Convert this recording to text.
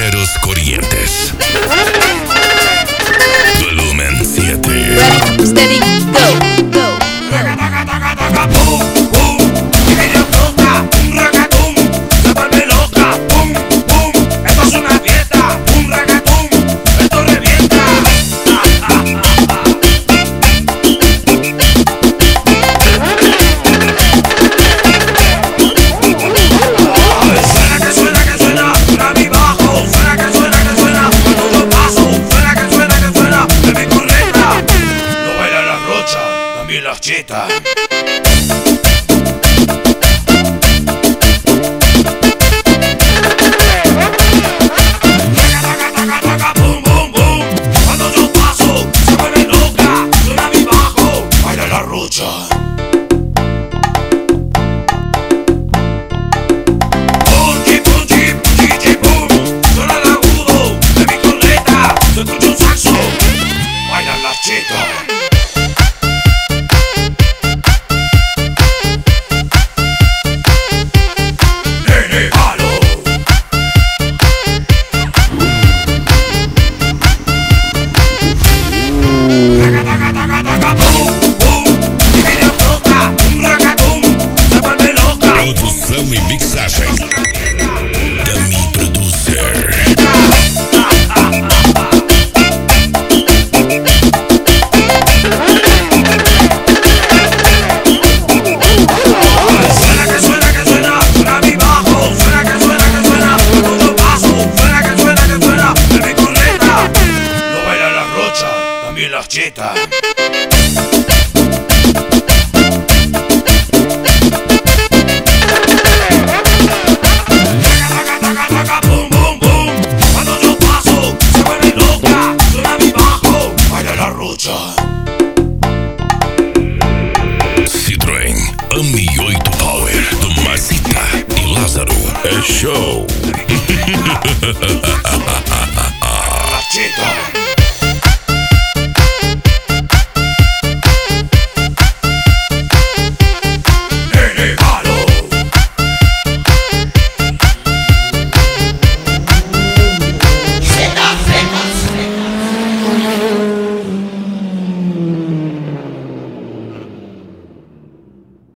Primeros Corrientes. Volumen 7. Ready, steady, go, go. Las chetas. Boom, boom, boom. Cuando yo paso, se vuelve loca. Suena mi bajo, baila la rocha. Punchi, punchi, punchi, boom. Suena el agudo de mi corneta. Se escucha un saxo, bailan las chetas. Produção e mixagem Dummy Producer. Suena que suena, suena mi bajo. Suena que suena, cuando yo paso. Suena que suena, de mi corneta. No baila la rocha, también las chetas. Boom, boom, boom. Cuando yo paso, se vuelve loca. Suena mi bajo, baila la rocha. Citroën AMI 8 Power do Mazita e Lázaro. É show. Las chetas.